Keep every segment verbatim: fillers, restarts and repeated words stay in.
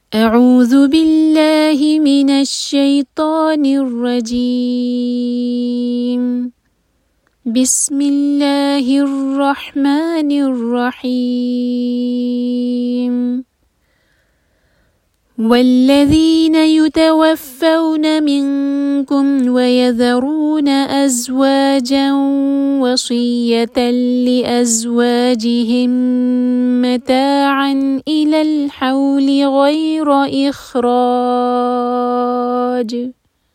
أعوذ بالله من الشيطان الرجيم. بسم الله الرحمن الرحيم. والذين يتوفون منكم ويذرون أزواجا وصية لأزواجهم متاعا إلى الحول غير إخراج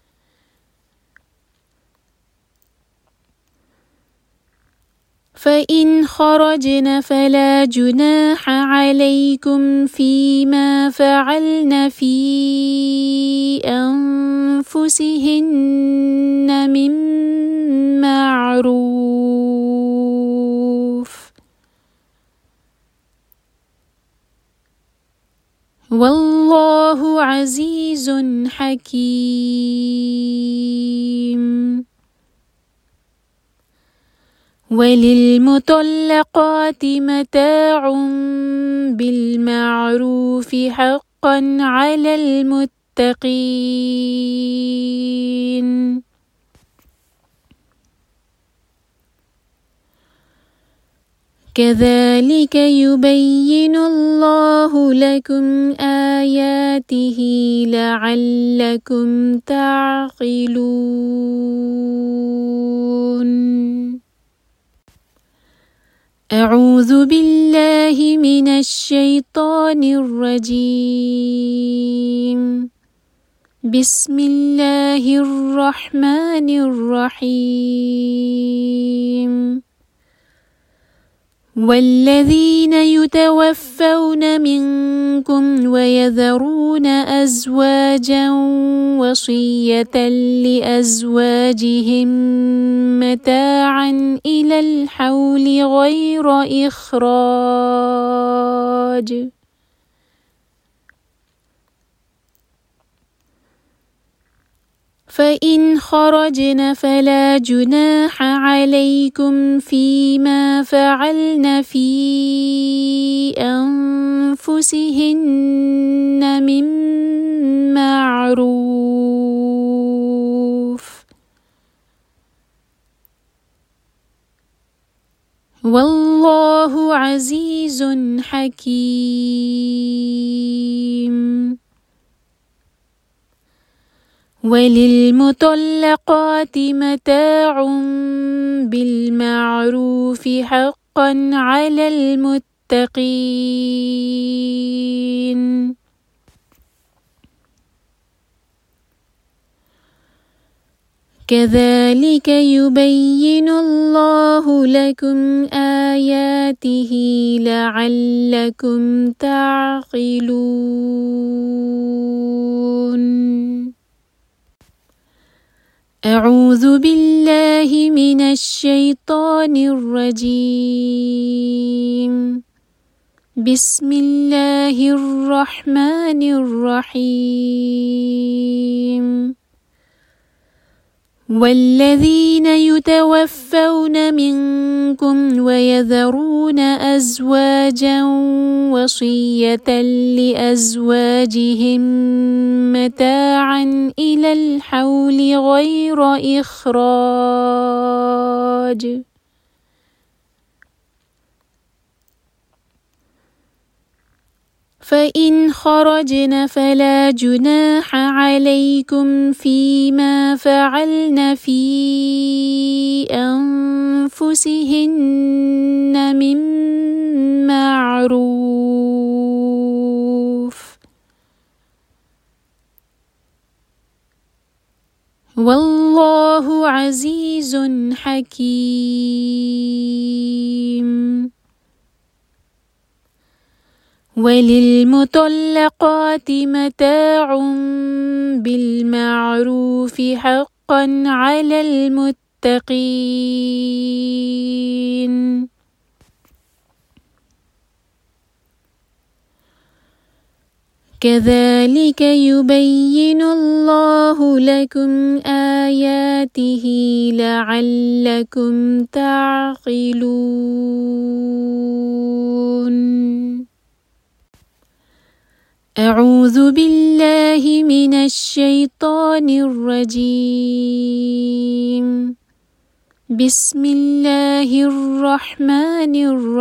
فإن خرجن فلا جناح عليكم فيما فعلن في أنفسهن من معروف والله عزيز حكيم. وللمطلقات متاع بالمعروف حقا على المتقين. كذلك يبين الله لكم آياته لعلكم تعقلون. أعوذ بالله من الشيطان الرجيم. بسم الله الرحمن الرحيم. والذين يتوفون منكم ويذرون أزواجا وصية لأزواجهم متاعا إلى الحول غير إخراج فإن خرجن فلا جناح عليكم فيما فعلن في أنفسهن من معروف والله عزيز حكيم. وللمطلقات متاع بالمعروف حقا على المتقين. كذلك يبين الله لكم آياته لعلكم تعقلون. أعوذ بالله من الشيطان الرجيم. بسم الله الرحمن الرحيم. والذين يتوفون منكم ويذرون أزواجا وصية لأزواجهم متاعا إلى الحول غير إخراج فإن خرجن فلا جناح عليكم فيما فعلن في أنفسهن من معروف والله عزيز حكيم. وللمطلقات متاع بالمعروف حقا على المتقين. كذلك يبين الله لكم آياته لعلكم تعقلون. أعوذ بالله من الشيطان الرجيم بسم الله الرحمن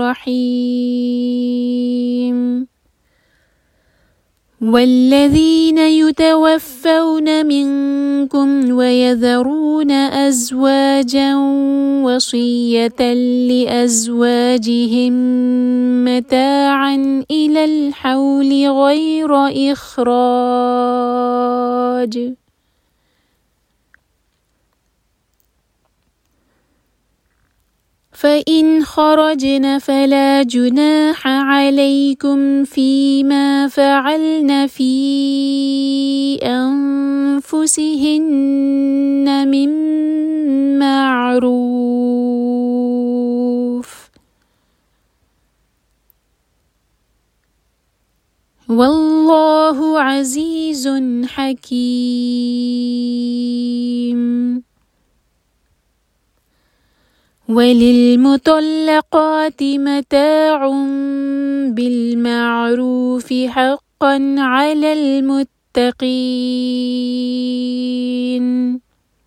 الرحيم والذين يتوفون منكم ويذرون أزواجا وصية لأزواجهم متاعا إلى الحول غير إخراج فإن خرجن فلا جناح عليكم فيما فعلن في أنفسهن من معروف والله عزيز حكيم وللمطلقات متاع بالمعروف حقا على المتقين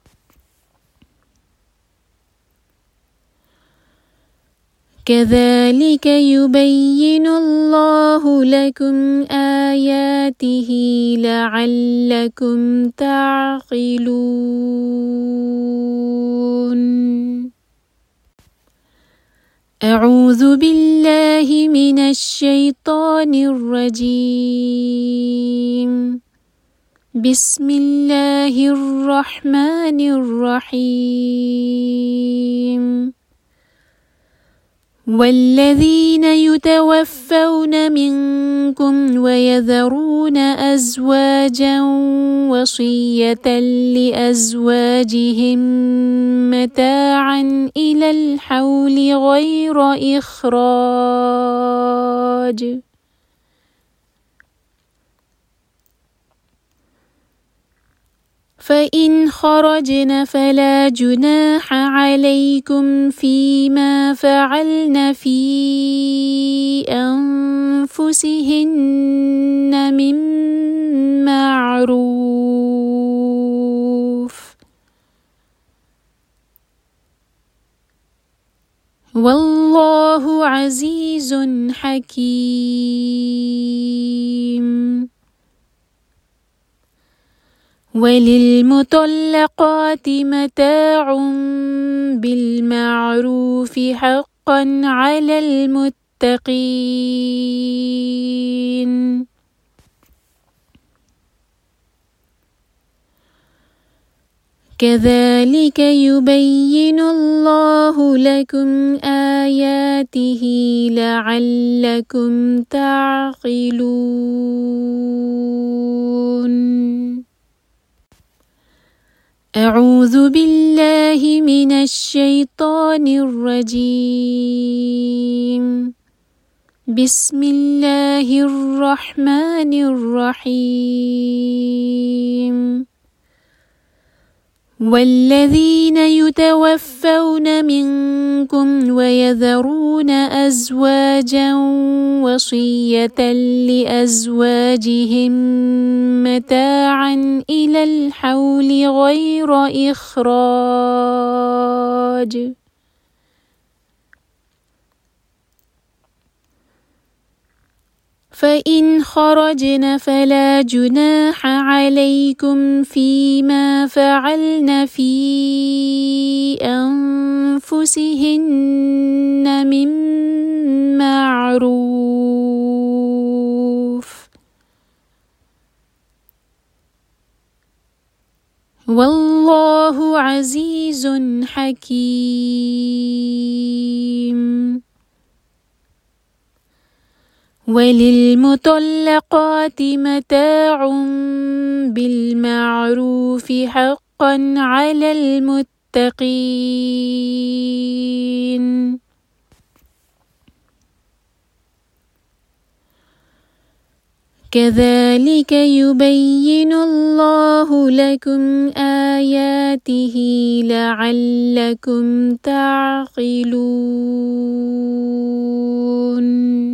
كذلك يبين الله لكم آياته لعلكم تعقلون أعوذ بالله من الشيطان الرجيم بسم الله الرحمن الرحيم والذين يتوفون منكم ويذرون أزواجا وصية لأزواجهم متاعا إلى الحول غير إخراج فإن خرجن فلا جناح عليكم فيما فعلن في أنفسهن من معروف والله عزيز حكيم وللمطلقات متاع بالمعروف حقا على المتقين كذلك يبين الله لكم آياته لعلكم تعقلون أعوذ بالله من الشيطان الرجيم بسم الله الرحمن الرحيم والذين يتوفون منكم ويذرون أزواجا وصية لأزواجهم متاعا إلى الحول غير إخراج فإن خرجن فلا جناح عليكم فيما فعلن في أنفسهن من معروف والله عزيز حكيم وللمطلقات متاع بالمعروف حقا على المتقين كذلك يبين الله لكم آياته لعلكم تعقلون